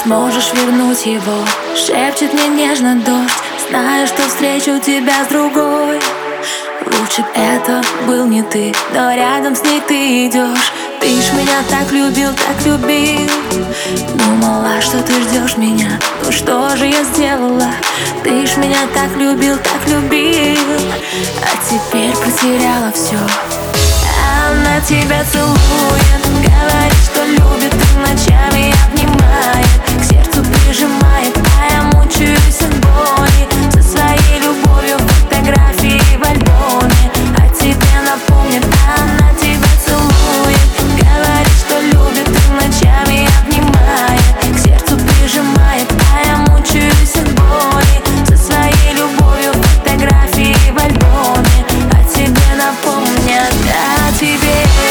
сможешь вернуть его. Шепчет мне нежно дождь, знаю, что встречу тебя с другой. Лучше б это был не ты, но рядом с ней ты идешь. Ты ж меня так любил, так любил. Думала, что ты ждешь меня, ну что же я сделала? Ты ж меня так любил, так любил. А теперь потеряла все. Она тебя целует, говорит, что любит, и ночами обнимает, к сердцу прижимает, а я мучаюсь от боли. Со своей любовью фотографии в альбоме о тебе напомнит. Она тебя целует, говорит, что любит, и ночами обнимает, к сердцу прижимает, а я мучаюсь от боли. Со своей любовью фотографии в альбоме о тебе напомнят, о тебе.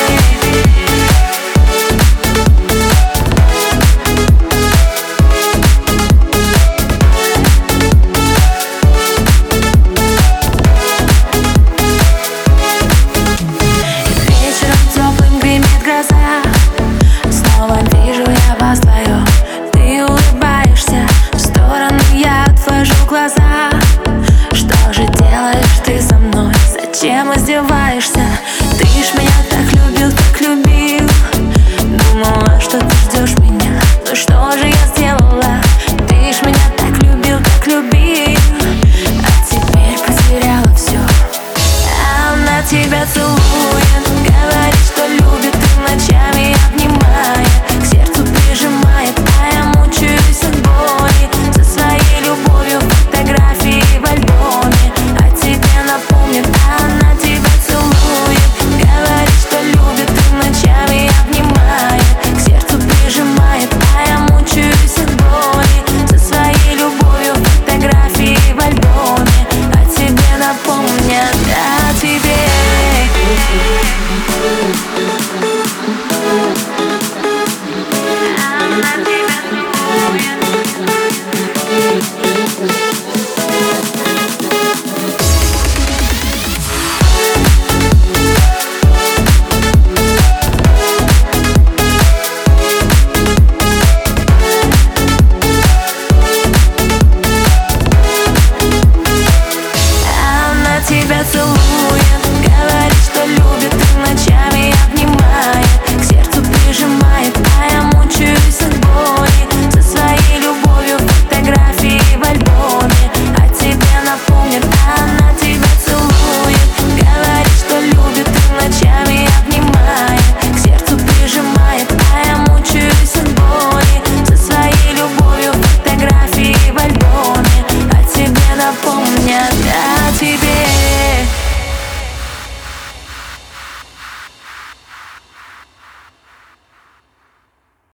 Снова вижу я вас вдвоем. Ты улыбаешься, в сторону я отвожу глаза. Что же делаешь ты со мной? Зачем издеваешься?